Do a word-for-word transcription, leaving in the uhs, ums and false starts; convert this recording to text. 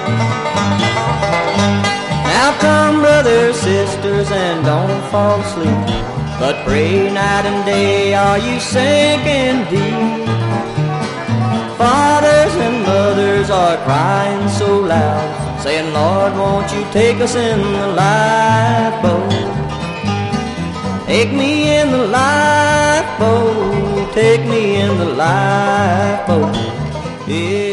Now come, brothers, sisters, and don't fall asleep, but pray night and day, are you sinking deep? Fathers and mothers are crying so loud, saying, Lord, won't you take us in the lifeboat? Take me in the lifeboat, take me in the lifeboat. Yeah.